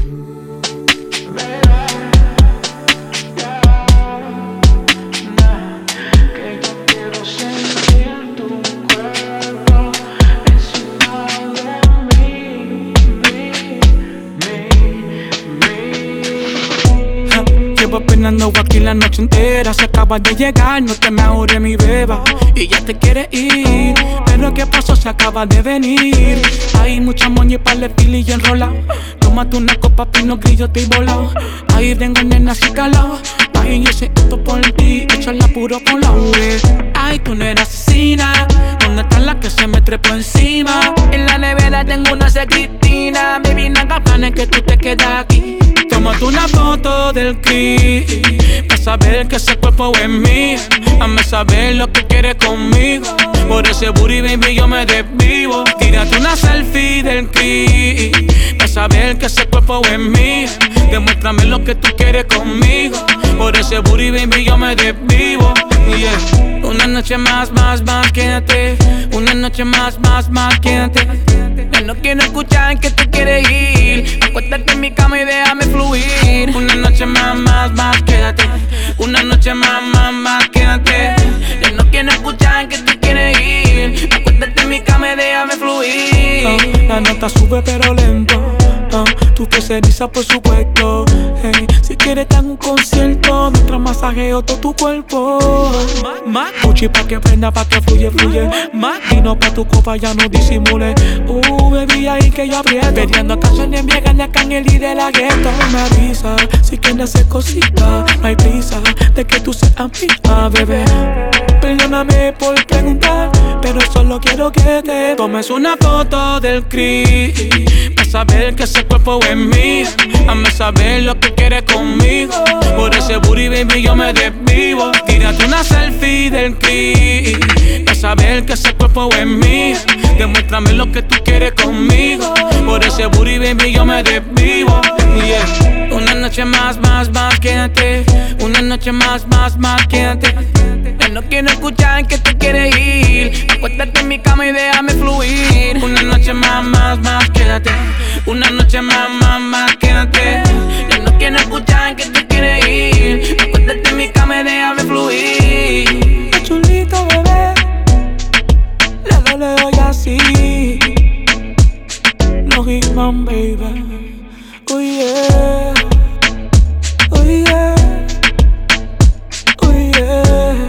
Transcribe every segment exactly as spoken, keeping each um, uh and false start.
Llevo penando aquí la noche entera. Se acaba de llegar, no te me ahorre mi beba. Y ya te quiere ir, pero ¿qué pasó? Se acaba de venir. Hay mucha moña y par de pili y enrola. Tómate una copa, pino grillo, te volado. Ahí vengo nena así calado. Ay, yo sé esto por ti, echarla puro con la U V. Ay, tú no eres asesina. ¿Dónde está la que se me trepó encima? En la nevera tengo una secretina. Baby, no hagas planes que tú te quedas aquí. Tómate una foto del clip para saber que ese cuerpo es mío. Hazme saber lo que quieres conmigo. Por ese booty, baby, yo me desvivo. Tírate una selfie del clip para saber que ese cuerpo es mío. Demuéstrame lo que tú quieres conmigo. Por ese booty, baby, yo me desvivo. Yeah. Una noche más, más, más, quédate. Una noche más, más, más, quédate. Ya no quiero escuchar que tú quieres ir. Acuéstate en mi cama y déjame fluir. Una noche más, más, más, quédate. Una noche más, más, más, quédate. Ya no quiero escuchar que tú quieres ir. Acuéstate en mi cama y déjame fluir. Oh, la nota sube pero lento. Oh, tú te cerizas por supuesto. Hey, si quieres dar un concierto mientras masajeo todo tu cuerpo. Más Gucci pa' que prenda, pa' que fluye, fluye. Más vino pa' tu copa, ya no disimule. Uh, baby, ahí que yo aprieto. Peleando canciones viejas de Arcángel y de la gueto. Me avisa si quieres hacer cositas. No hay prisa de que tú seas mía, bebé. Perdóname por preguntar, pero solo quiero que te tomes una foto del clip para saber que ese cuerpo es mío. Hazme saber lo que quieres conmigo. Por ese booty, baby, yo me desvivo. Tírate una selfie del clip para saber que ese cuerpo es mío. Demuéstrame lo que tú quieres conmigo. Por ese booty, baby, yo me desvivo. Yeah. Una noche más, más, más, quédate. Una noche más, más, más, quédate. Ya no quiero escuchar que tú quieres ir. Acuéstate en mi cama y déjame fluir. Una noche más, más, más, quédate. Una noche más, más, más, quédate. Ya no quiero escuchar que tú quieres ir. Acuéstate en mi cama y déjame fluir. Qué chulito, bebé. Le doy, le doy así. No Hitman, baby. Oh yeah. Oh yeah. Oh yeah.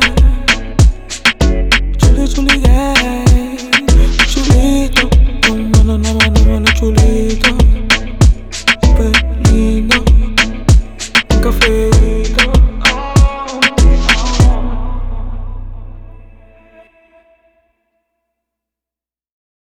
Chuli, chuli, yeah. Chulito. No, no, no, no, no, no, chulito. Súper lindo. Un café.